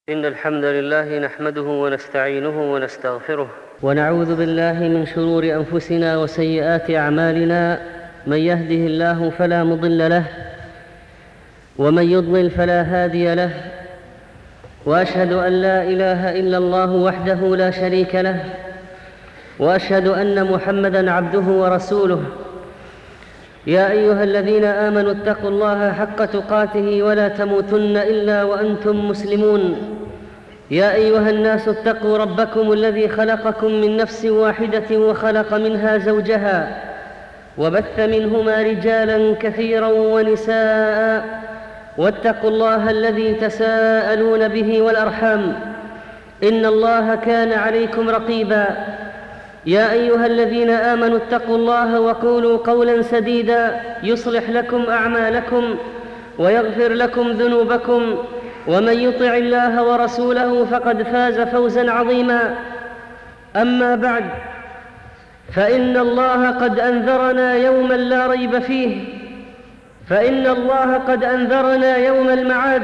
إن الحمد لله نحمده ونستعينه ونستغفره ونعوذ بالله من شرور أنفسنا وسيئات أعمالنا. من يهده الله فلا مضل له ومن يضلل فلا هادي له، وأشهد أن لا إله إلا الله وحده لا شريك له، وأشهد أن محمدًا عبده ورسوله. يا أيها الذين آمنوا اتقوا الله حق تقاته ولا تموتن إلا وأنتم مسلمون. يا أيها الناس اتقوا ربكم الذي خلقكم من نفس واحدة وخلق منها زوجها وبث منهما رجالا كثيرا ونساء، واتقوا الله الذي تساءلون به والأرحام، إن الله كان عليكم رقيبا. يا أيها الذين آمنوا اتقوا الله وقولوا قولا سديدا يصلح لكم أعمالكم ويغفر لكم ذنوبكم، ومن يطع الله ورسوله فقد فاز فوزا عظيما. أما بعد، فإن الله قد أنذرنا يوما لا ريب فيه، فإن الله قد أنذرنا يوم المعاد،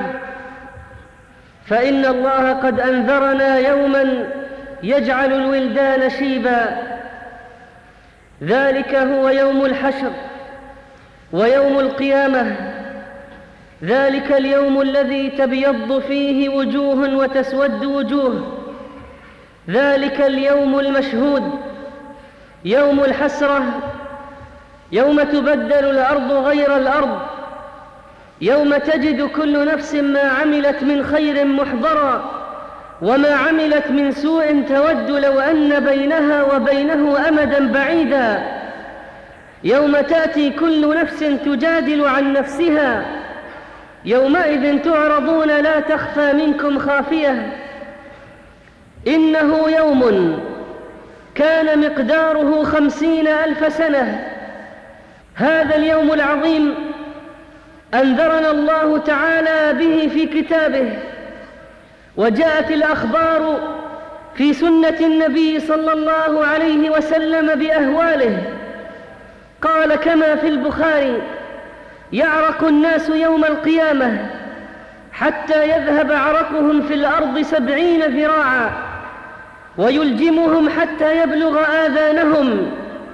فإن الله قد أنذرنا يوما يجعل الولدان شيبا. ذلك هو يوم الحشر ويوم القيامة، ذلك اليوم الذي تبيض فيه وجوه وتسود وجوه، ذلك اليوم المشهود، يوم الحسرة، يوم تبدل الأرض غير الأرض، يوم تجد كل نفس ما عملت من خير محضرا، وما عملت من سوء تود لو أن بينها وبينه أمدا بعيدا. يوم تأتي كل نفس تجادل عن نفسها، يومئذ تعرضون لا تخفى منكم خافية. إنه يوم كان مقداره 50,000 سنة. هذا اليوم العظيم أنذرنا الله تعالى به في كتابه، وجاءت الأخبار في سنة النبي صلى الله عليه وسلم بأهواله. قال كما في البخاري: يعرق الناس يوم القيامة حتى يذهب عرقهم في الأرض 70 ذراعا، ويلجمهم حتى يبلغ آذانهم.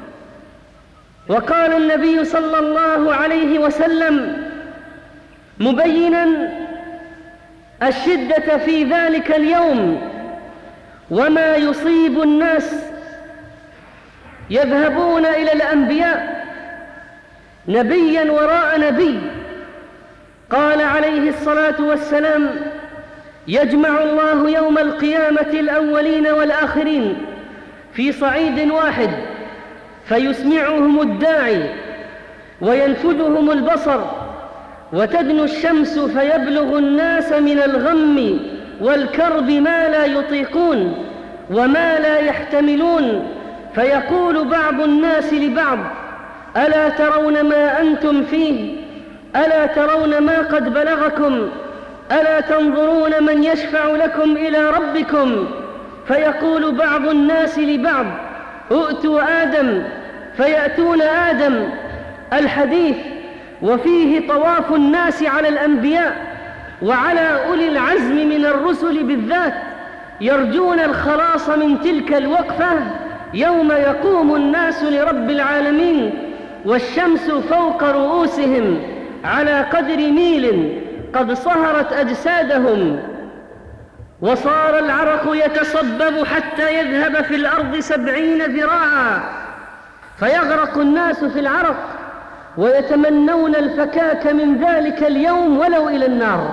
وقال النبي صلى الله عليه وسلم مبينا الشدة في ذلك اليوم وما يصيب الناس: يذهبون إلى الأنبياء نبيا وراء نبي. قال عليه الصلاة والسلام: يجمع الله يوم القيامة الأولين والآخرين في صعيد واحد، فيسمعهم الداعي وينفذهم البصر، وتدنو الشمس فيبلغ الناس من الغم والكرب ما لا يطيقون وما لا يحتملون، فيقول بعض الناس لبعض: ألا ترون ما أنتم فيه؟ ألا ترون ما قد بلغكم؟ ألا تنظرون من يشفع لكم إلى ربكم؟ فيقول بعض الناس لبعض: ائتوا آدم، فيأتون آدم. الحديث وفيه طواف الناس على الأنبياء وعلى أولي العزم من الرسل بالذات، يرجون الخلاص من تلك الوقفة يوم يقوم الناس لرب العالمين، والشمس فوق رؤوسهم على قدر ميل قد صهرت أجسادهم، وصار العرق يتصبب حتى يذهب في الأرض 70 ذراعا، فيغرق الناس في العرق ويتمنون الفكاك من ذلك اليوم ولو إلى النار.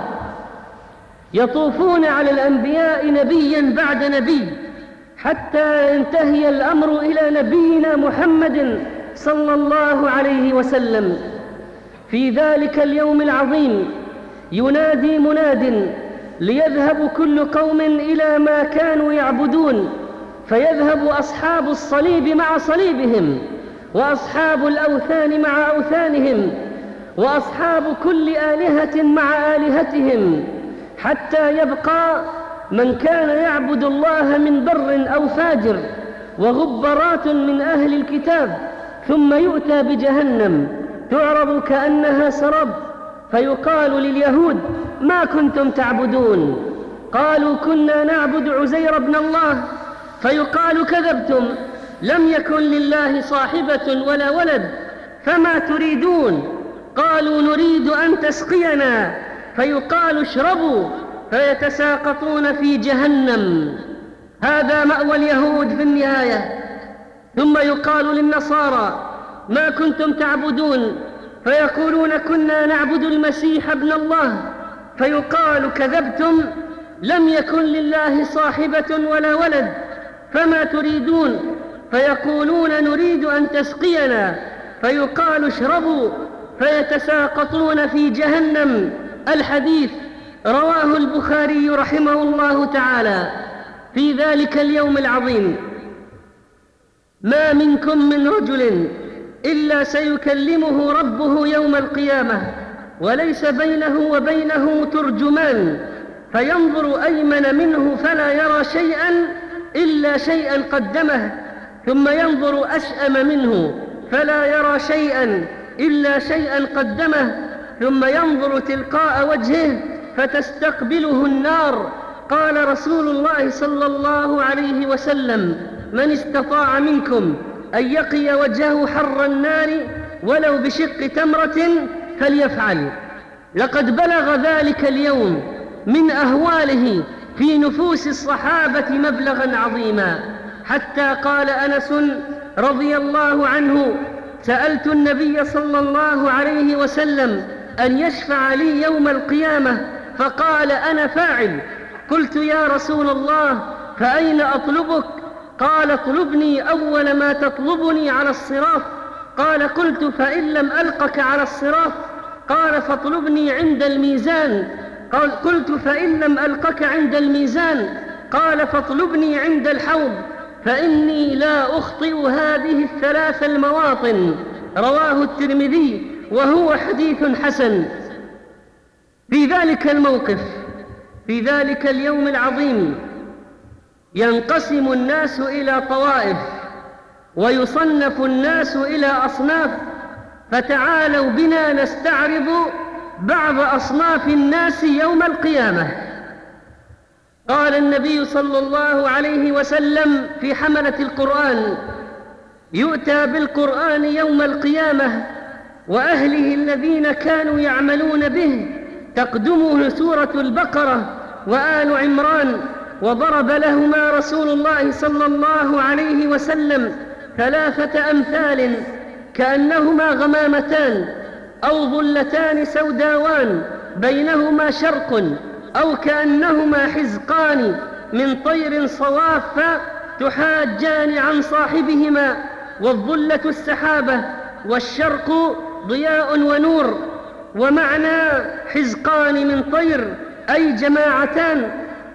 يطوفون على الأنبياء نبيا بعد نبي حتى ينتهي الأمر إلى نبينا محمد صلى الله عليه وسلم. في ذلك اليوم العظيم ينادي مناد ليذهب كل قوم إلى ما كانوا يعبدون، فيذهب أصحاب الصليب مع صليبهم، وأصحاب الأوثان مع أوثانهم، وأصحاب كل آلهة مع آلهتهم، حتى يبقى من كان يعبد الله من بر أو فاجر، وغبرات من أهل الكتاب. ثم يؤتى بجهنم تعرض كأنها سراب، فيقال لليهود: ما كنتم تعبدون؟ قالوا كنا نعبد عزير بن الله، فيقال كذبتم، لم يكن لله صاحبة ولا ولد، فما تريدون؟ قالوا نريد أن تسقينا، فيقال اشربوا، فيتساقطون في جهنم. هذا مأوى اليهود في النهاية. ثم يقال للنصارى ما كنتم تعبدون؟ فيقولون كنا نعبد المسيح ابن الله، فيقال كذبتم، لم يكن لله صاحبة ولا ولد، فما تريدون؟ فيقولون نريد أن تسقينا، فيقال اشربوا، فيتساقطون في جهنم. الحديث رواه البخاري رحمه الله تعالى. في ذلك اليوم العظيم ما منكم من رجل إلا سيكلمه ربه يوم القيامة، وليس بينه وبينه ترجمان، فينظر أيمن منه فلا يرى شيئا إلا شيئا قدمه، ثم ينظر أشأم منه فلا يرى شيئا إلا شيئا قدمه، ثم ينظر تلقاء وجهه فتستقبله النار. قال رسول الله صلى الله عليه وسلم: من استطاع منكم أن يقي وجهه حر النار ولو بشق تمرة فليفعل. لقد بلغ ذلك اليوم من أهواله في نفوس الصحابة مبلغا عظيما، حتى قال أنس رضي الله عنه: سألت النبي صلى الله عليه وسلم أن يشفع لي يوم القيامة، فقال أنا فاعل. قلت يا رسول الله فأين أطلبك؟ قال اطلبني أول ما تطلبني على الصراط. قال قلت فإن لم ألقك على الصراط؟ قال فاطلبني عند الميزان. قلت فإن لم ألقك عند الميزان؟ قال فاطلبني عند الحوض، فإني لا أخطئ هذه الثلاث المواطن. رواه الترمذي وهو حديث حسن. في ذلك الموقف، في ذلك اليوم العظيم، ينقسم الناس إلى طوائف ويصنف الناس إلى أصناف، فتعالوا بنا نستعرض بعض أصناف الناس يوم القيامة. قال النبي صلى الله عليه وسلم في حملة القرآن: يؤتى بالقرآن يوم القيامة وأهله الذين كانوا يعملون به، تقدمه سورة البقرة وآل عمران، وضرب لهما رسول الله صلى الله عليه وسلم 3 أمثال كأنهما غمامتان أو ظلتان سوداوان بينهما شرق، أو كأنهما حزقان من طير صواف تحاجان عن صاحبهما، والظلة السحابة والشرق ضياء ونور. ومعنى حزقان من طير أي جماعتان.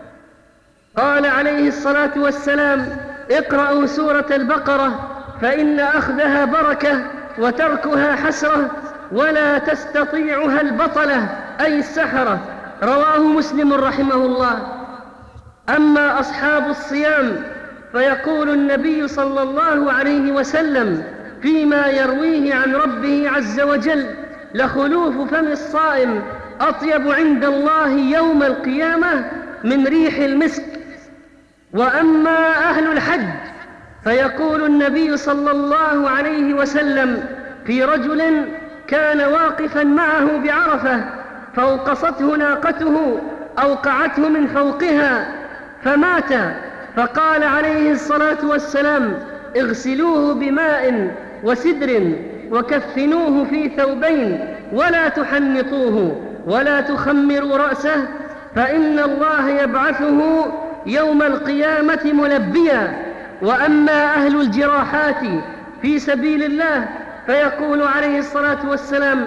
قال عليه الصلاة والسلام: اقرأوا سورة البقرة فإن أخذها بركة وتركها حسرة، ولا تستطيعها البطلة أي السحرة. رواه مسلم رحمه الله. أما أصحاب الصيام فيقول النبي صلى الله عليه وسلم فيما يرويه عن ربه عز وجل: لخلوف فم الصائم أطيب عند الله يوم القيامة من ريح المسك. وأما أهل الحج فيقول النبي صلى الله عليه وسلم في رجل كان واقفا معه بعرفة فأوقصته ناقته أوقعته من فوقها فمات، فقال عليه الصلاة والسلام: اغسلوه بماء وسدر وكفنوه في ثوبين ولا تحنطوه ولا تخمروا رأسه، فإن الله يبعثه يوم القيامة ملبيا. وأما أهل الجراحات في سبيل الله فيقول عليه الصلاة والسلام: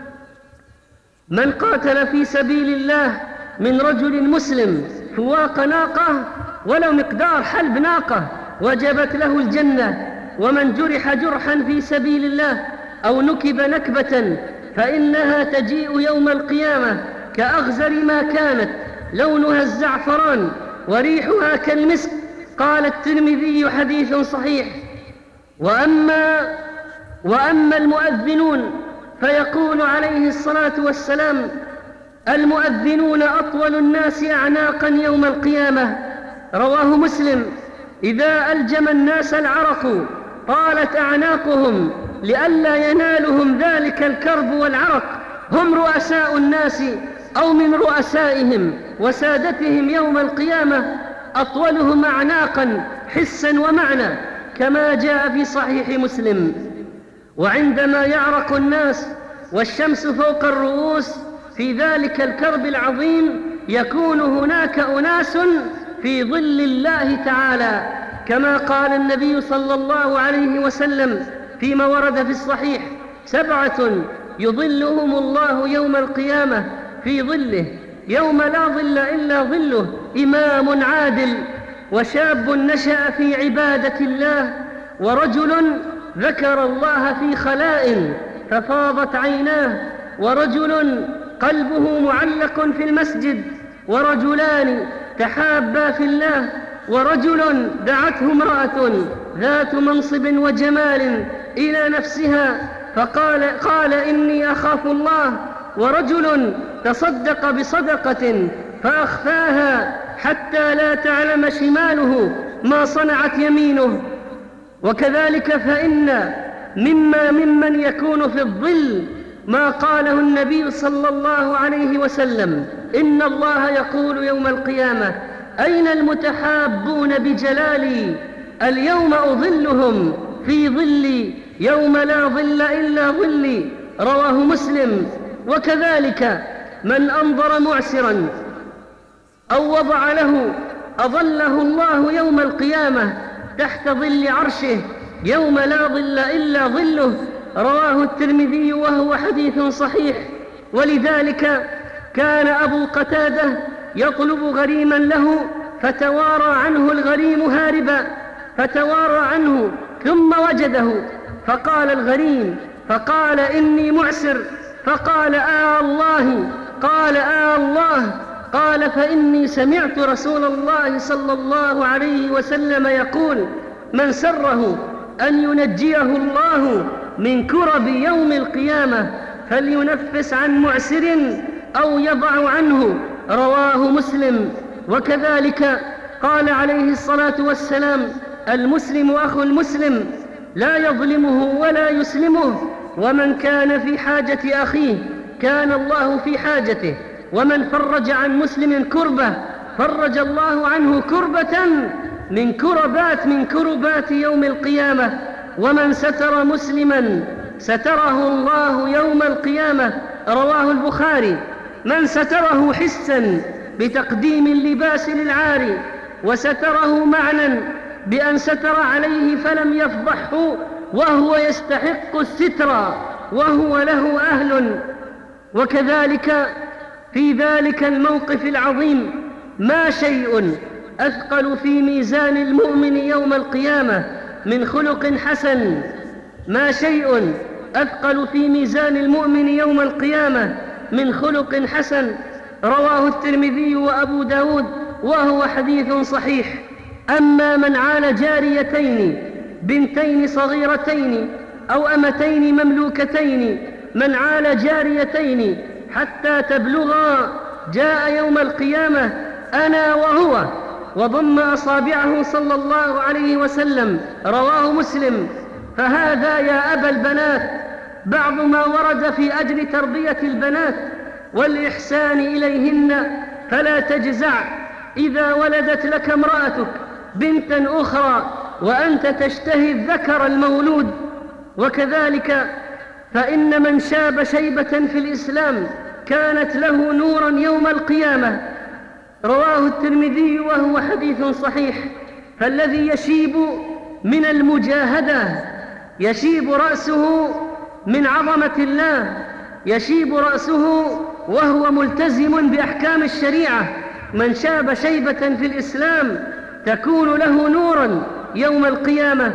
من قاتل في سبيل الله من رجل مسلم فواق ناقة ولو مقدار حلب ناقة وجبت له الجنة. ومن جرح جرحا في سبيل الله أو نكب نكبة فإنها تجيء يوم القيامة كأغزر ما كانت، لونها الزعفران وريحها كالمسك. قال الترمذي: حديث صحيح. وأما المؤذنون فيقول عليه الصلاة والسلام: المؤذنون أطول الناس أعناقا يوم القيامة، رواه مسلم. إذا ألجم الناس العرق طالت أعناقهم لئلا ينالهم ذلك الكرب والعرق. هم رؤساء الناس أو من رؤسائهم وسادتهم يوم القيامة أطولهم أعناقا حسا ومعنى، كما جاء في صحيح مسلم. وعندما يعرق الناس والشمس فوق الرؤوس في ذلك الكرب العظيم يكون هناك أناس في ظل الله تعالى، كما قال النبي صلى الله عليه وسلم فيما ورد في الصحيح: 7 يظلهم الله يوم القيامة في ظله يوم لا ظل إلا ظله: إمام عادل، وشاب نشأ في عبادة الله، ورجل ذكر الله في خلاء ففاضت عيناه، ورجل قلبه معلق في المسجد، ورجلان تحابا في الله، ورجل دعته امرأة ذات منصب وجمال إلى نفسها فقال إني أخاف الله، ورجل تصدق بصدقة فأخفاها حتى لا تعلم شماله ما صنعت يمينه. وكذلك فإن ممن يكون في الظل ما قاله النبي صلى الله عليه وسلم: إن الله يقول يوم القيامة: أين المتحابون بجلالي؟ اليوم أظلهم في ظلي يوم لا ظل إلا ظلي، رواه مسلم. وكذلك من أنظر معسرا أو وضع له أظله الله يوم القيامة تحت ظل عرشه يوم لا ظل إلا ظله، رواه الترمذي وهو حديث صحيح. ولذلك كان أبو قتادة يطلب غريما له فتوارى عنه الغريم هاربا، فتوارى عنه ثم وجده فقال الغريم فقال: إني معسر. فقال: الله. قال: الله. قال: فإني سمعت رسول الله صلى الله عليه وسلم يقول: من سره أن ينجيه الله من كرب يوم القيامة فلينفس عن معسر أو يضع عنه، رواه مسلم. وكذلك قال عليه الصلاة والسلام: المسلم أخو المسلم لا يظلمه ولا يسلمه، ومن كان في حاجة أخيه كان الله في حاجته، ومن فرج عن مسلم كربة فرج الله عنه كربة من كربات يوم القيامة، ومن ستر مسلما ستره الله يوم القيامة، رواه البخاري. من ستره حسا بتقديم اللباس للعاري، وستره معنى بأن ستر عليه فلم يفضحه وهو يستحق الستر وهو له أهل. وكذلك في ذلك الموقف العظيم ما شيء أثقل في ميزان المؤمن يوم القيامة من خلق حسن، ما شيء أثقل في ميزان المؤمن يوم القيامة من خلق حسن، رواه الترمذي وأبو داود وهو حديث صحيح. أما من عال جاريتين بنتين صغيرتين أو أمتين مملوكتين، من عال جاريتين حتى تبلغا جاء يوم القيامة أنا وهو وضم أصابعه صلى الله عليه وسلم، رواه مسلم. فهذا يا أبا البنات بعض ما ورد في أجل تربية البنات والإحسان إليهن، فلا تجزع إذا ولدت لك امرأتك بنتا أخرى وأنت تشتهي الذكر المولود. وكذلك فإن من شاب شيبة في الإسلام كانت له نورا يوم القيامة، رواه الترمذي وهو حديث صحيح. فالذي يشيب من المجاهدة يشيب رأسه من عظمة الله، يشيب رأسه وهو ملتزم بأحكام الشريعة. من شاب شيبة في الإسلام تكون له نورا يوم القيامة.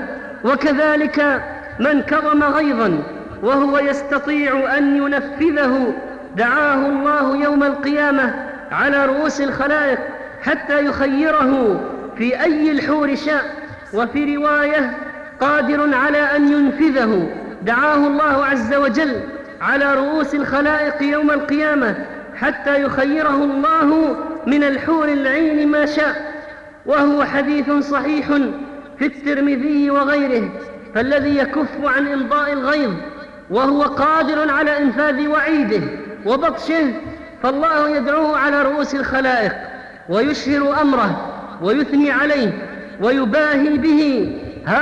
وكذلك من كظم غيظا وهو يستطيع أن ينفذه دعاه الله يوم القيامة على رؤوس الخلائق حتى يخيره في أي الحور شاء. وفي رواية قادر على أن ينفذه دعاه الله عز وجل على رؤوس الخلائق يوم القيامة حتى يخيره الله من الحور العين ما شاء. وهو حديث صحيح في الترمذي وغيره. فالذي يكف عن إمضاء الغيظ وهو قادر على إنفاذ وعيده وبطشه، فالله يدعوه على رؤوس الخلائق ويشهر أمره ويثني عليه ويباهي به: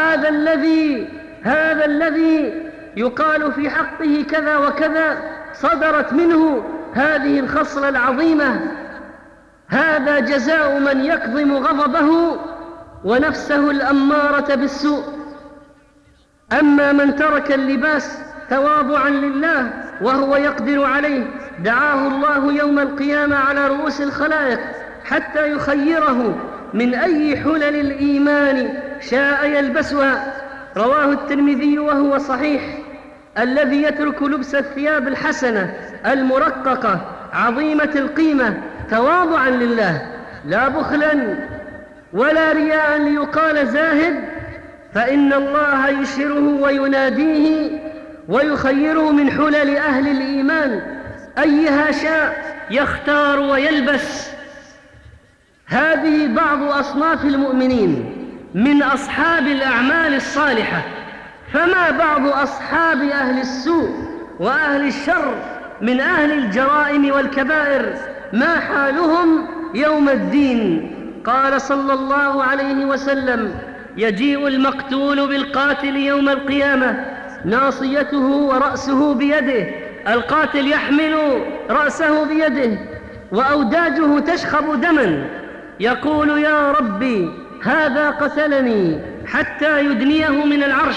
هذا الذي يقال في حقه كذا وكذا، صدرت منه هذه الخصلة العظيمة، هذا جزاء من يكظم غضبه ونفسه الأمارة بالسوء. أما من ترك اللباس تواضعا لله وهو يقدر عليه، دعاه الله يوم القيامة على رؤوس الخلائق حتى يخيره من أي حلل الإيمان شاء يلبسها. رواه الترمذي وهو صحيح. الذي يترك لبس الثياب الحسنة المرققة عظيمة القيمة تواضعا لله، لا بخلا ولا رياء ليقال زاهد، فإن الله يشهره ويناديه ويخيره من حلل أهل الإيمان أيها شاء يختار ويلبس. هذه بعض أصناف المؤمنين من أصحاب الأعمال الصالحة، فما بعض أصحاب أهل السوء وأهل الشر من أهل الجرائم والكبائر، ما حالهم يوم الدين؟ قال صلى الله عليه وسلم: يجيء المقتول بالقاتل يوم القيامة ناصيته ورأسه بيده، القاتل يحمل رأسه بيده وأوداجه تشخب دما، يقول: يا ربي هذا قتلني، حتى يدنيه من العرش.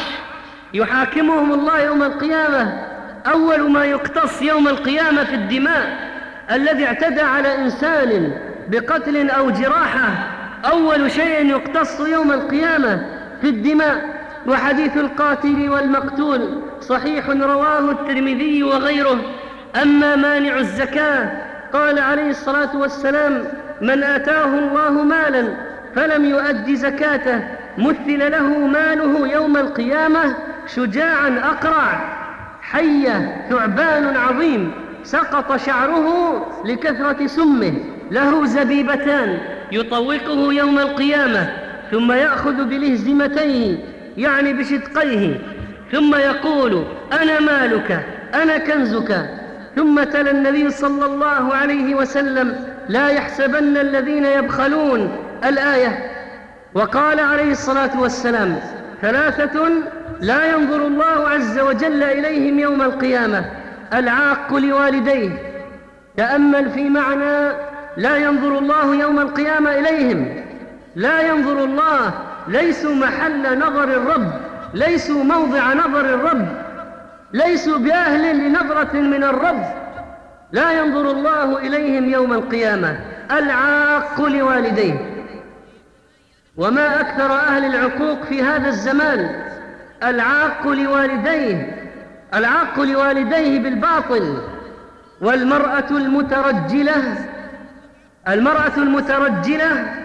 يحاكمهم الله يوم القيامة. أول ما يقتص يوم القيامة في الدماء، الذي اعتدى على إنسان بقتل أو جراحة أول شيء يقتص يوم القيامة في الدماء. وحديث القاتل والمقتول صحيح رواه الترمذي وغيره. أما مانع الزكاة قال عليه الصلاة والسلام: من آتاه الله مالا فلم يؤد زكاته مثل له ماله يوم القيامة شجاعا أقرع، حية ثعبان عظيم سقط شعره لكثرة سمه، له زبيبتان يطوقه يوم القيامة، ثم يأخذ بلهزمتيه يعني بشدقيه، ثم يقول: أنا مالك أنا كنزك. ثم تلا النبي صلى الله عليه وسلم: لا يحسبن الذين يبخلون الآية. وقال عليه الصلاة والسلام: ثلاثة لا ينظر الله عز وجل إليهم يوم القيامة: العاق لوالديه. تأمل في معنى لا ينظر الله يوم القيامة إليهم. لا ينظر الله، ليسوا محل نظر الرب، ليسوا موضع نظر الرب، ليسوا بأهل لنظرة من الرب. لا ينظر الله إليهم يوم القيامة. العاق لوالديه. وما أكثر أهل العقوق في هذا الزمان. العاق لوالديه، العاق لوالديه بالباطل. والمرأة المترجلة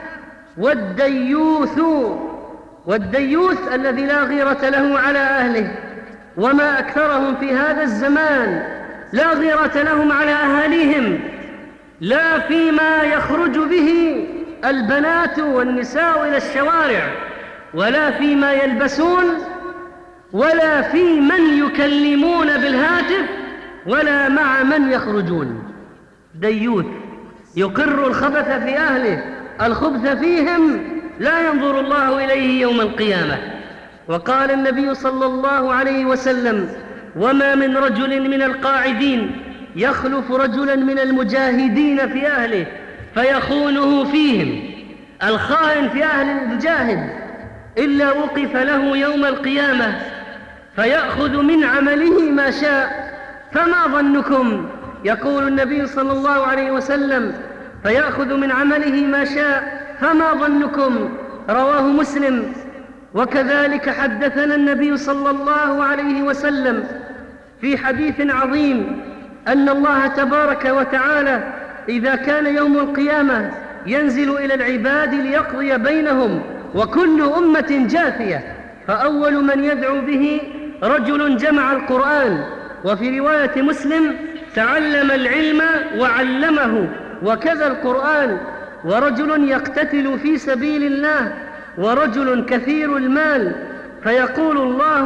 والديوث الذي لا غيرة له على أهله. وما أكثرهم في هذا الزمان لا غيرة لهم على أهاليهم، لا فيما يخرج به البنات والنساء إلى الشوارع، ولا فيما يلبسون، ولا في من يكلمون بالهاتف، ولا مع من يخرجون. ديوث يقر الخبث في أهله، الخبث فيهم، لا ينظر الله إليه يوم القيامة. وقال النبي صلى الله عليه وسلم: وما من رجل من القاعدين يخلف رجلا من المجاهدين في أهله فيخونه فيهم، الخائن في أهل المجاهد، إلا وقف له يوم القيامة فيأخذ من عمله ما شاء. فما ظنكم؟ يقول النبي صلى الله عليه وسلم: فيأخذ من عمله ما شاء، فما ظنكم؟ رواه مسلم. وكذلك حدثنا النبي صلى الله عليه وسلم في حديث عظيم أن الله تبارك وتعالى إذا كان يوم القيامة ينزل إلى العباد ليقضي بينهم وكل أمة جاثية، فأول من يدعو به رجل جمع القرآن. وفي رواية مسلم: تعلم العلم وعلمه، وكذا القرآن. ورجل يقتتل في سبيل الله، ورجل كثير المال، فيقول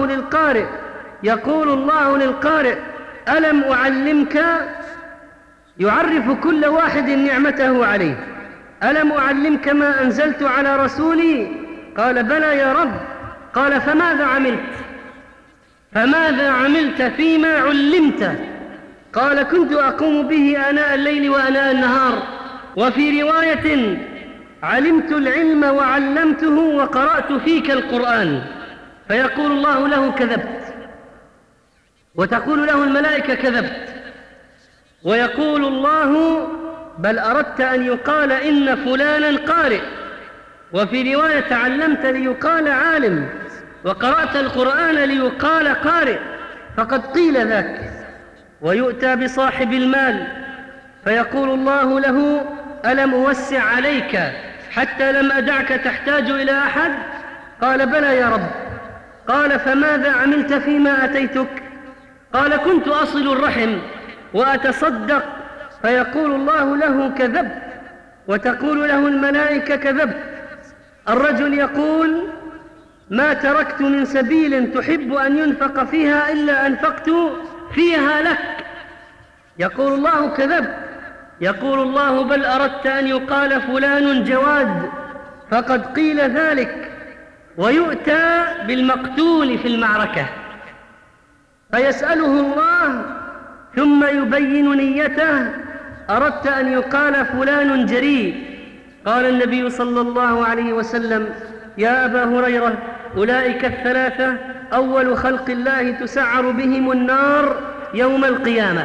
الله للقارئ ألم أعلمك، يعرف كل واحد نعمته عليه. ألم أعلمك ما أنزلت على رسولي؟ قال بلى يا رب. قال فماذا عملت فيما علمت؟ قال كنت أقوم به آناء الليل وآناء النهار. وفي رواية علمت العلم وعلمته وقرأت فيك القرآن. فيقول الله له كذبت، وتقول له الملائكة كذبت، ويقول الله بل أردت أن يقال إن فلانا قارئ. وفي رواية علمت ليقال عالم، وقرأت القرآن ليقال قارئ، فقد قيل ذاك. ويؤتى بصاحب المال فيقول الله له ألم أوسع عليك حتى لم أدعك تحتاج إلى أحد؟ قال بلى يا رب. قال فماذا عملت فيما أتيتك؟ قال كنت أصل الرحم وأتصدق. فيقول الله له كذبت، وتقول له الملائكة كذبت. الرجل يقول ما تركت من سبيل تحب أن ينفق فيها إلا أنفقت فيها لك. يقول الله كذبت. يقول الله بل أردت أن يقال فلان جواد، فقد قيل ذلك. ويؤتى بالمقتول في المعركة فيسأله الله ثم يبين نيته، أردت أن يقال فلان جريء. قال النبي صلى الله عليه وسلم يا أبا هريرة أولئك الثلاثة أول خلق الله تسعر بهم النار يوم القيامة: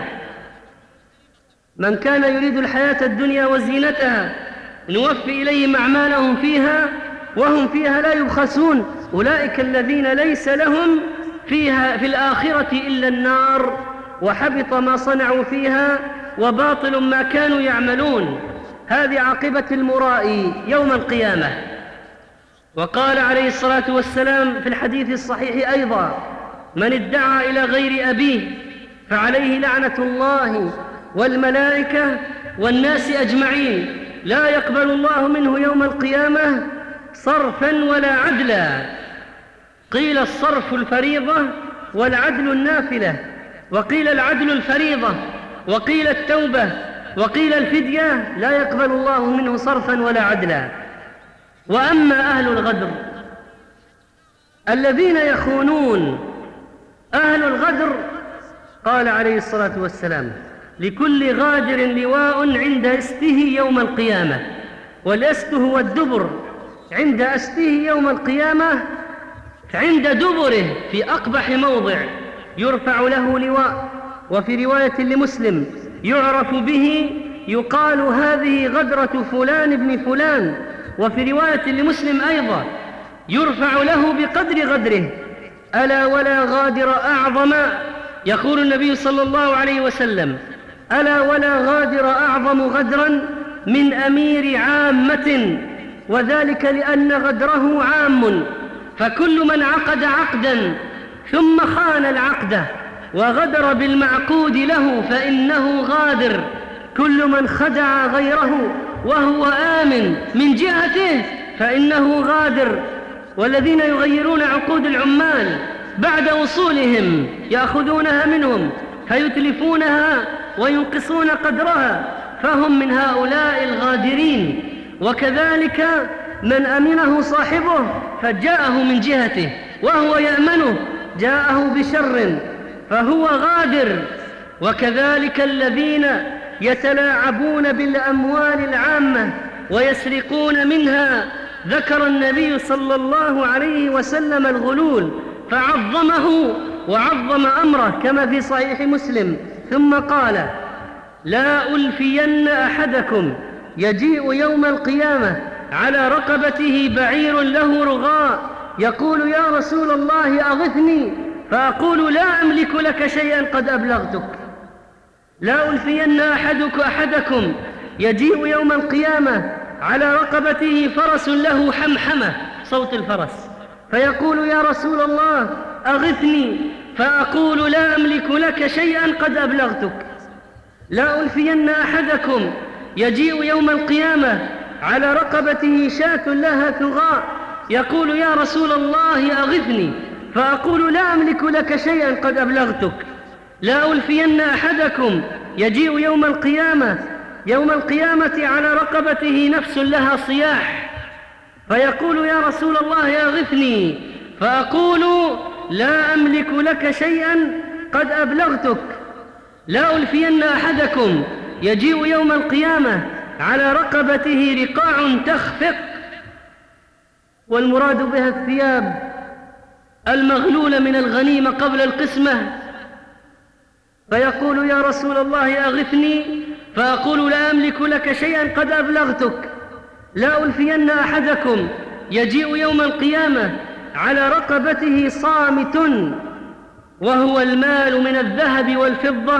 من كان يريد الحياة الدنيا وزينتها نوفي إليهم أعمالهم فيها وهم فيها لا يبخسون، أولئك الذين ليس لهم فيها في الآخرة إلا النار، وحبط ما صنعوا فيها وباطل ما كانوا يعملون. هذه عاقبة المرائي يوم القيامة. وقال عليه الصلاة والسلام في الحديث الصحيح أيضا: من ادعى إلى غير أبيه فعليه لعنة الله والملائكة والناس أجمعين، لا يقبل الله منه يوم القيامة صرفا ولا عدلا. قيل الصرف الفريضة والعدل النافلة، وقيل العدل الفريضة، وقيل التوبة، وقيل الفدية، لا يقبل الله منه صرفا ولا عدلا. وأما أهل الغدر الذين يخونون، أهل الغدر قال عليه الصلاة والسلام: لكل غادر لواء عند أسته يوم القيامة. والأست هو الدبر، عند أسته يوم القيامة عند دبره في أقبح موضع يرفع له لواء. وفي رواية لمسلم: يعرف به يقال هذه غدرة فلان بن فلان. وفي رواية لمسلم أيضا: يرفع له بقدر غدره. ألا ولا غادر أعظم، يقول النبي صلى الله عليه وسلم: ألا ولا غادر أعظم غدرا من أمير عامة، وذلك لأن غدره عام، فكل من عقد عقدا ثم خان العقد وغدر بالمعقود له فإنه غادر. كل من خدع غيره وهو آمن من جهته فإنه غادر. والذين يغيرون عقود العمال بعد وصولهم يأخذونها منهم فيتلفونها وينقصون قدرها، فهم من هؤلاء الغادرين. وكذلك من أمنه صاحبه فجاءه من جهته وهو يأمنه جاءه بشر فهو غادر. وكذلك الذين يتلاعبون بالأموال العامة ويسرقون منها، ذكر النبي صلى الله عليه وسلم الغلول فعظمه وعظم أمره كما في صحيح مسلم، ثم قال: لا ألفين أحدكم يجيء يوم القيامة على رقبته بعير له رغاء يقول: يا رسول الله أغثني، فأقول: لا أملك لك شيئا قد أبلغتك. لا ألفين أحدكم يجيء يوم القيامة على رقبته فرس له حمحمة، صوت الفرس، فيقول: يا رسول الله أغثني، فأقول: لا أملك لك شيئا قد أبلغتك. لا ألفين أحدكم يجيء يوم القيامة على رقبته شاة لها ثغاء يقول يا رسول الله أغثني، فأقول لا أملك لك شيئا قد أبلغتك. لا ألفين أحدكم يجيء يوم القيامة على رقبته نفس لها صياح فيقول يا رسول الله أغثني، فأقول لا أملك لك شيئا قد أبلغتك. لا ألفين أحدكم يجيء يوم القيامة على رقبته رقاع تخفق، والمراد بها الثياب المغلولة من الغنيمة قبل القسمة، فيقول يا رسول الله أغثني، فأقول لا أملك لك شيئا قد أبلغتك. لا ألفين أحدكم يجيء يوم القيامة على رقبته صامت وهو المال من الذهب والفضة،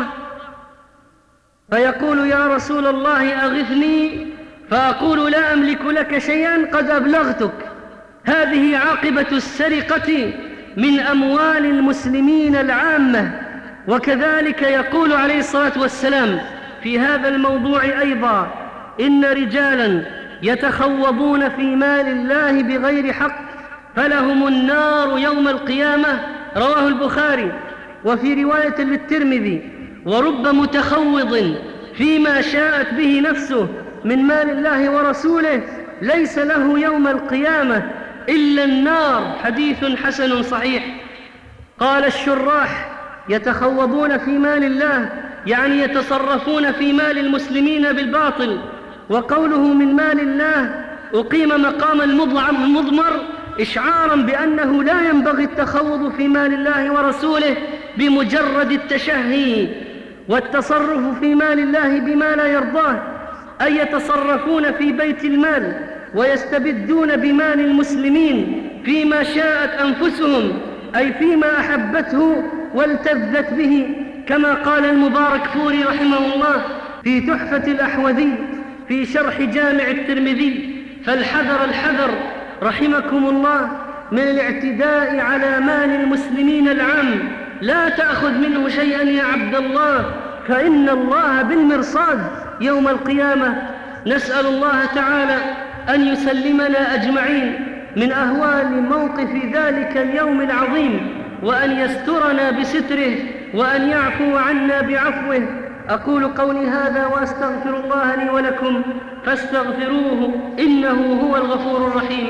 فيقول يا رسول الله أغثني، فأقول لا أملك لك شيئا قد أبلغتك. هذه عاقبة السرقة من أموال المسلمين العامة. وكذلك يقول عليه الصلاة والسلام في هذا الموضوع أيضا: إن رجالا يتخوضون في مال الله بغير حق فلهم النار يوم القيامة، رواه البخاري. وفي رواية للترمذي: ورب متخوض فيما شاءت به نفسه من مال الله ورسوله ليس له يوم القيامة إلا النار. حديث حسن صحيح. قال الشراح: يتخوضون في مال الله يعني يتصرفون في مال المسلمين بالباطل، وقوله من مال الله أقيم مقام المضمر إشعارا بأنه لا ينبغي التخوض في مال الله ورسوله بمجرد التشهي والتصرف في مال الله بما لا يرضاه، أي يتصرفون في بيت المال ويستبدون بمال المسلمين فيما شاءت أنفسهم، أي فيما أحبته والتذت به، كما قال المباركفوري رحمه الله في تحفة الأحوذي في شرح جامع الترمذي: فالحذر الحذر رحمكم الله من الاعتداء على مال المسلمين العام، لا تأخذ منه شيئا يا عبد الله، فإن الله بالمرصاد يوم القيامة. نسأل الله تعالى أن يسلمنا أجمعين من أهوال موقف ذلك اليوم العظيم، وأن يسترنا بستره، وأن يعفو عنا بعفوه. أقول قولي هذا وأستغفر الله لي ولكم فاستغفروه إنه هو الغفور الرحيم.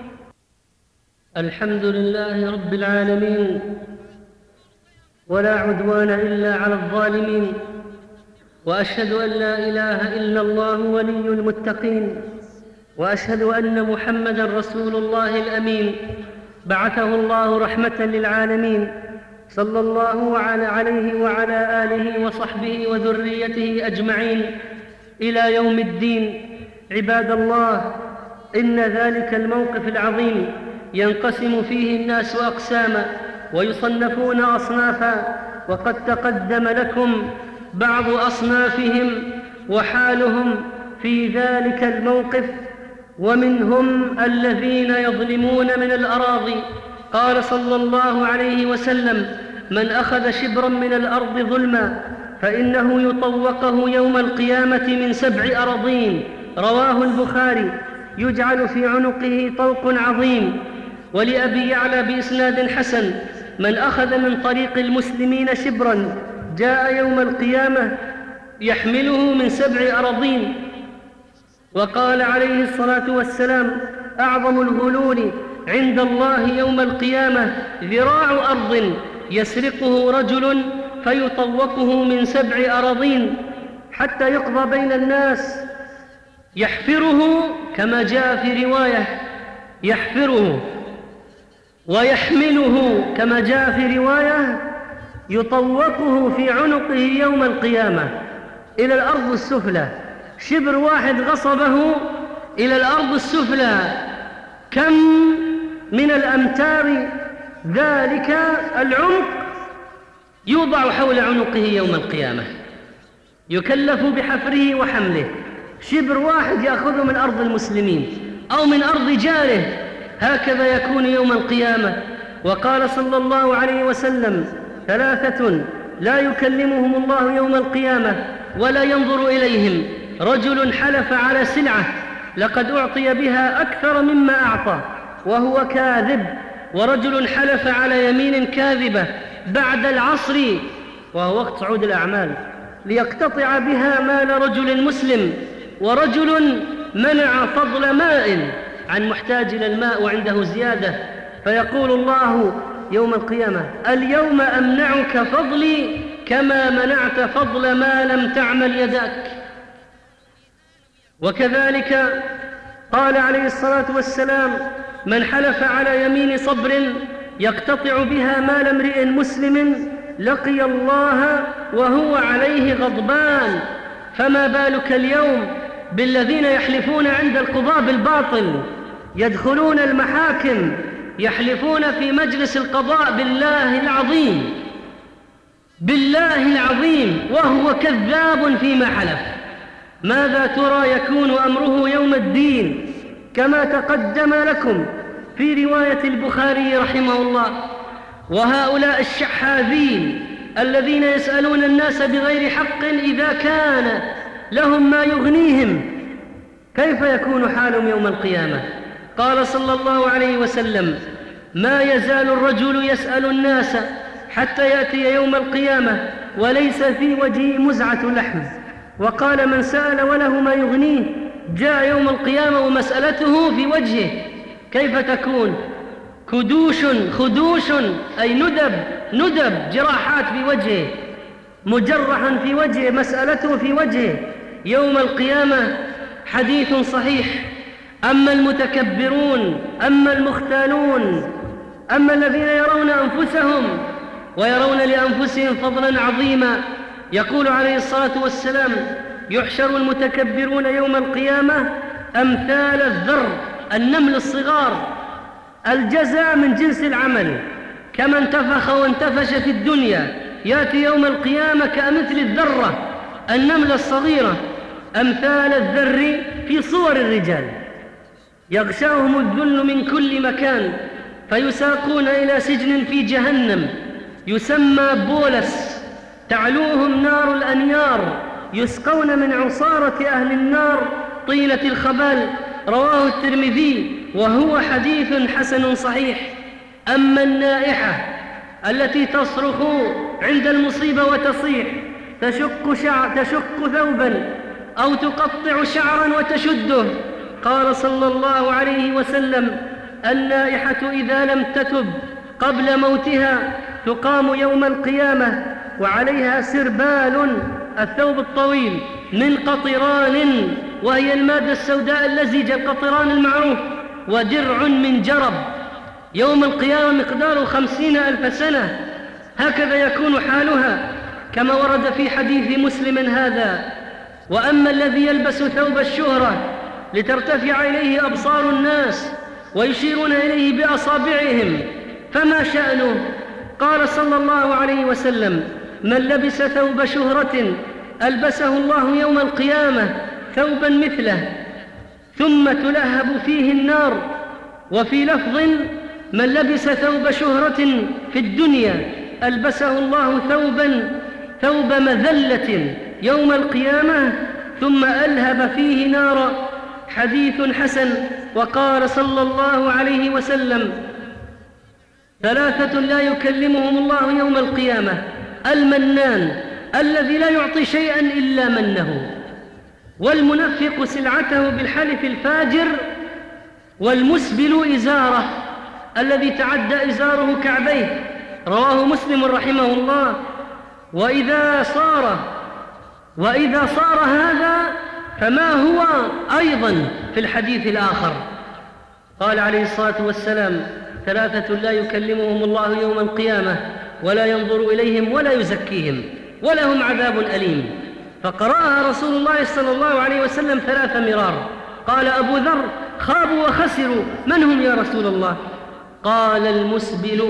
الحمد لله رب العالمين، ولا عدوان إلا على الظالمين، وأشهد أن لا إله إلا الله ولي المتقين، وأشهد أن محمدًا رسول الله الأمين بعثه الله رحمة للعالمين، صلى الله عليه وعلى آله وصحبه وذريته أجمعين إلى يوم الدين. عباد الله، إن ذلك الموقف العظيم ينقسم فيه الناس أقساما ويصنفون أصنافا، وقد تقدم لكم بعض أصنافهم وحالهم في ذلك الموقف. ومنهم الذين يظلمون من الأراضي. قال صلى الله عليه وسلم: من أخذ شبرا من الأرض ظلما فإنه يطوقه يوم القيامة من 7 أراضين، رواه البخاري. يجعل في عنقه طوق عظيم. ولأبي يعلى بإسناد حسن: من أخذ من طريق المسلمين شبرا جاء يوم القيامة يحمله من 7 أراضين. وقال عليه الصلاة والسلام: أعظم الغلول عند الله يوم القيامة ذراع أرض يسرقه رجل فيطوقه من 7 أراضين حتى يقضى بين الناس، يحفره كما جاء في رواية يحفره، ويحمله كما جاء في رواية يطوقه في عنقه يوم القيامة إلى الأرض السفلى. شبر واحد غصبه إلى الأرض السفلى، كم من الأمتار ذلك العمق يوضع حول عنقه يوم القيامة، يكلف بحفره وحمله. شبر واحد يأخذه من أرض المسلمين أو من أرض جاره، هكذا يكون يوم القيامة. وقال صلى الله عليه وسلم: 3 لا يكلمهم الله يوم القيامة: ولا ينظر إليهم. رجل حلف على سلعة لقد أعطي بها أكثر مما أعطى وهو كاذب، ورجل حلف على يمين كاذبة بعد العصر وهو وقت صعود الأعمال ليقتطع بها مال رجل مسلم، ورجل منع فضل ماء عن محتاج إلى الماء وعنده زيادة، فيقول الله يوم القيامة: اليوم أمنعك فضلي كما منعت فضل ما لم تعمل يداك. وكذلك قال عليه الصلاة والسلام: من حلف على يمين صبر يقتطع بها مال امرئ مسلم لقي الله وهو عليه غضبان. فما بالك اليوم بالذين يحلفون عند القضاء بالباطل، يدخلون المحاكم يحلفون في مجلس القضاء بالله العظيم، بالله العظيم، وهو كذاب فيما حلف. ماذا ترى يكون أمره يوم الدين؟ كما تقدم لكم في رواية البخاري رحمه الله: وهؤلاء الشحاذين الذين يسألون الناس بغير حق إذا كان لهم ما يغنيهم كيف يكون حالهم يوم القيامة؟ قال صلى الله عليه وسلم: ما يزال الرجل يسأل الناس حتى يأتي يوم القيامة وليس في وجهه مزعة لحم. وقال: من سأل وله ما يغنيه جاء يوم القيامة ومسألته في وجهه. كيف تكون؟ خدوش أي ندب جراحات في وجهه، مجرحا في وجهه، مسألته في وجهه يوم القيامة. حديث صحيح. أما المتكبرون، أما المختالون، أما الذين يرون أنفسهم ويرون لأنفسهم فضلا عظيما، يقول عليه الصلاة والسلام: يحشر المتكبرون يوم القيامة أمثال الذر، النمل الصغار. الجزاء من جنس العمل، كما انتفخ وانتفش في الدنيا يأتي يوم القيامة كمثل الذرة، النملة الصغيرة، أمثال الذر في صور الرجال. يغشاهم الذل من كل مكان فيساقون إلى سجن في جهنم يسمى بولس، تعلوهم نار الأنيار، يسقون من عصارة أهل النار طينة الخبال. رواه الترمذي وهو حديث حسن صحيح. أما النائحة التي تصرخ عند المصيبة وتصيح، تشق ثوبا أو تقطع شعرا وتشده، قال صلى الله عليه وسلم: النائحة إذا لم تتب قبل موتها تقام يوم القيامة وعليها سربال، الثوب الطويل، من قطران، وهي المادة السوداء اللزجة، القطران المعروف، ودرع من جرب، يوم القيامة مقداره 50,000 سنة. هكذا يكون حالها كما ورد في حديث مسلم هذا. وأما الذي يلبس ثوب الشهرة لترتفع إليه أبصار الناس ويشيرون إليه بأصابعهم فما شأنه؟ قال صلى الله عليه وسلم: من لبس ثوب شهرة ألبسه الله يوم القيامة ثوبا مثله ثم تلهب فيه النار. وفي لفظ: من لبس ثوب شهرة في الدنيا ألبسه الله ثوب مذلة يوم القيامة ثم ألهب فيه نارا. حديث حسن. وقال صلى الله عليه وسلم: 3 لا يكلمهم الله يوم القيامة: المنان الذي لا يعطي شيئا إلا منه، والمنفق سلعته بالحلف الفاجر، والمسبل إزاره الذي تعدى إزاره كعبيه. رواه مسلم رحمه الله. وإذا صار هذا فما هو أيضا في الحديث الآخر؟ قال عليه الصلاة والسلام: 3 لا يكلمهم الله يوم القيامة ولا ينظر إليهم ولا يزكيهم ولهم عذاب أليم. فقرأها رسول الله صلى الله عليه وسلم 3 مرار. قال أبو ذر: خابوا وخسروا، من هم يا رسول الله؟ قال: المسبل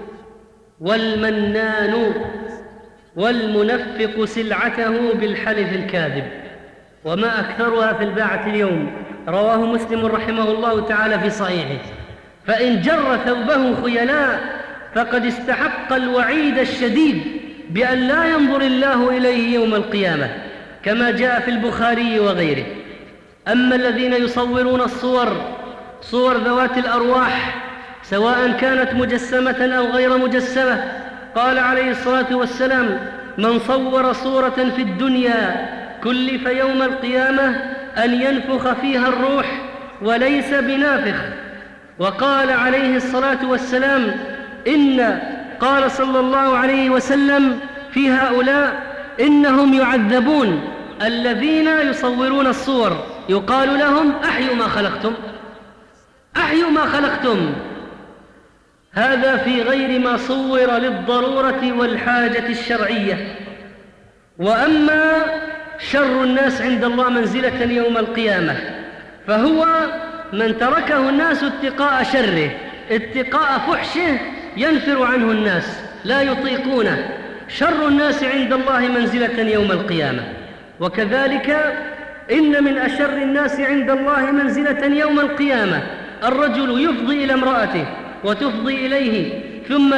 والمنان والمنفق سلعته بالحلف الكاذب. وما أكثرها في الباعة اليوم. رواه مسلم رحمه الله تعالى في صحيحه. فإن جر ثوبه خيلاء فقد استحق الوعيد الشديد بأن لا ينظر الله إليه يوم القيامة. كما جاء في البخاري وغيره. أما الذين يصورون صور ذوات الأرواح سواء كانت مجسمة أو غير مجسمة، قال عليه الصلاة والسلام: من صور صورة في الدنيا كلف يوم القيامة أن ينفخ فيها الروح وليس بنافخ. وقال عليه الصلاة والسلام: قال صلى الله عليه وسلم في هؤلاء: إنهم يعذبون الذين يصورون الصور، يقال لهم: أحيوا ما خلقتم، أحيوا ما خلقتم. هذا في غير ما صور للضرورة والحاجة الشرعية. وأما شر الناس عند الله منزلة يوم القيامة فهو من تركه الناس اتقاء شره، اتقاء فحشه ينفر عنه الناس لا يطيقونه. شر الناس عند الله منزلة يوم القيامة. وكذلك إن من أشر الناس عند الله منزلة يوم القيامة الرجل يفضي إلى امرأته وتفضي إليه ثم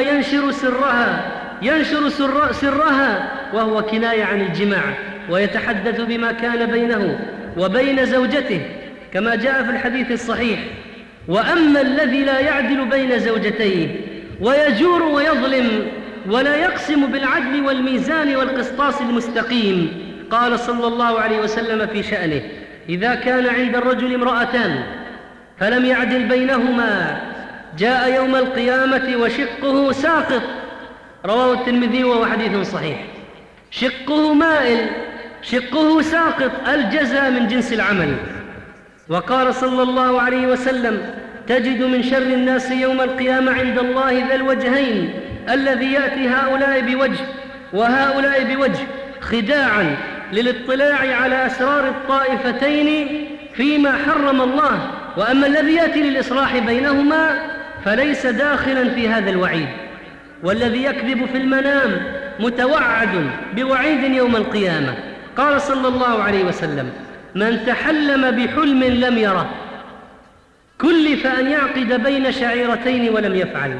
ينشر سرها وهو كناية عن الجماع، ويتحدث بما كان بينه وبين زوجته كما جاء في الحديث الصحيح. وأما الذي لا يعدل بين زوجتيه ويجور ويظلم ولا يقسم بالعدل والميزان والقسطاس المستقيم، قال صلى الله عليه وسلم في شأنه: إذا كان عند الرجل امرأتان فلم يعدل بينهما جاء يوم القيامة وشقه ساقط. رواه الترمذي وهو حديث صحيح. شقه مائل، شقه ساقط، الجزاء من جنس العمل. وقال صلى الله عليه وسلم: تجد من شر الناس يوم القيامة عند الله ذا الوجهين الذي يأتي هؤلاء بوجه وهؤلاء بوجه خداعا للاطلاع على أسرار الطائفتين فيما حرم الله، وأما الذي يأتي للإصلاح بينهما فليس داخلا في هذا الوعيد. والذي يكذب في المنام متوعد بوعيد يوم القيامة. قال صلى الله عليه وسلم: من تحلم بحلم لم يره كلف أن يعقد بين شعيرتين ولم يفعل.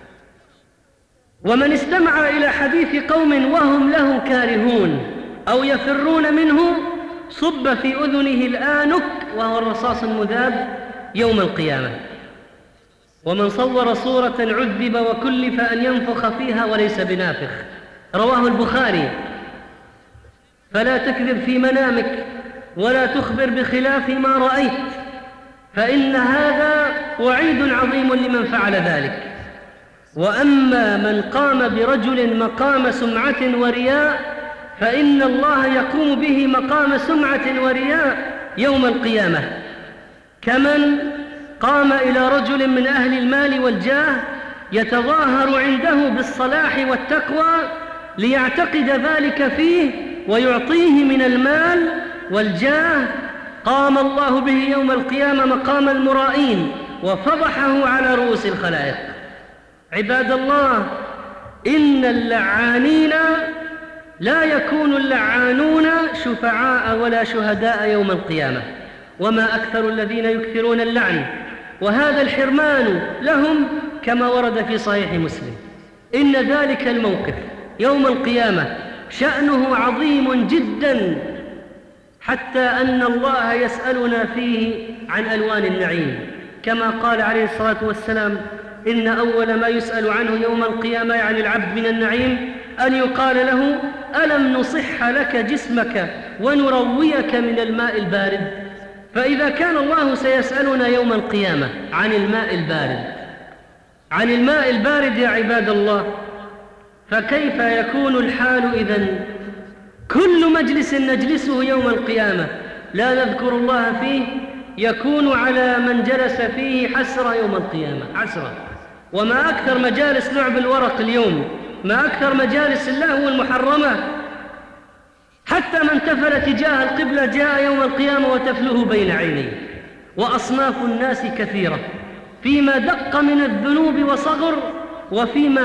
ومن استمع إلى حديث قوم وهم له كارهون أو يفرون منه صب في أذنه الآنك وهو الرصاص المذاب يوم القيامة. ومن صور صورة عذب وكلف أن ينفخ فيها وليس بنافخ. رواه البخاري. فلا تكذب في منامك ولا تخبر بخلاف ما رأيت، فإن هذا وعيد عظيم لمن فعل ذلك. وأما من قام برجل مقام سمعة ورياء فإن الله يقوم به مقام سمعة ورياء يوم القيامة، كمن قام إلى رجل من أهل المال والجاه يتظاهر عنده بالصلاح والتقوى ليعتقد ذلك فيه ويعطيه من المال والجاه، قام الله به يوم القيامة مقام المرائين وفضحه على رؤوس الخلائق. عباد الله، إن اللعانين لا يكون اللعانون شفعاء ولا شهداء يوم القيامة، وما أكثر الذين يكثرون اللعن، وهذا الحرمان لهم كما ورد في صحيح مسلم. إن ذلك الموقف يوم القيامة شأنه عظيم جدا، حتى أن الله يسألنا فيه عن ألوان النعيم، كما قال عليه الصلاة والسلام: إن أول ما يسأل عنه يوم القيامة يعني العبد من النعيم أن يقال له: ألم نصح لك جسمك ونرويك من الماء البارد؟ فإذا كان الله سيسألنا يوم القيامة عن الماء البارد، عن الماء البارد يا عباد الله، فكيف يكون الحال إذن؟ كل مجلس نجلسه يوم القيامة لا نذكر الله فيه يكون على من جلس فيه حسرة يوم القيامة، حسرة. وما أكثر مجالس لعب الورق اليوم، ما أكثر مجالس اللهو المحرمة، حتى من تفل تجاه القبلة جاء يوم القيامة وتفله بين عينيه. وأصناف الناس كثيرة، فيما دق من الذنوب وصغر، وفيما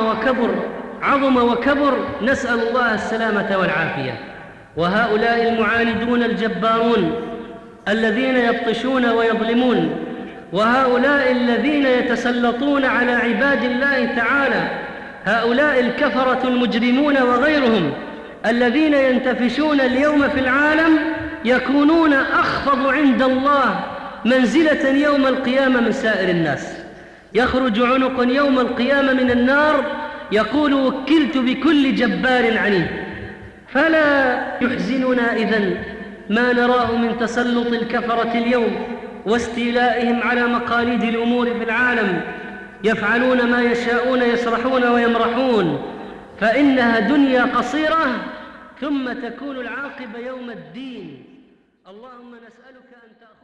عظم وكبر، نسأل الله السلامة والعافية. وهؤلاء المعاندون الجبارون الذين يبطشون ويظلمون، وهؤلاء الذين يتسلطون على عباد الله تعالى، هؤلاء الكفرة المجرمون وغيرهم الذين ينتفشون اليوم في العالم يكونون أخفض عند الله منزلة يوم القيامة من سائر الناس. يخرج عنق يوم القيامة من النار يقول وكلت بكل جبار عنيد. فلا يحزننا إذن ما نراه من تسلط الكفرة اليوم واستيلائهم على مقاليد الأمور في العالم، يفعلون ما يشاءون، يسرحون ويمرحون، فإنها دنيا قصيرة ثم تكون العاقبة يوم الدين. اللهم نسألك أن تأخذ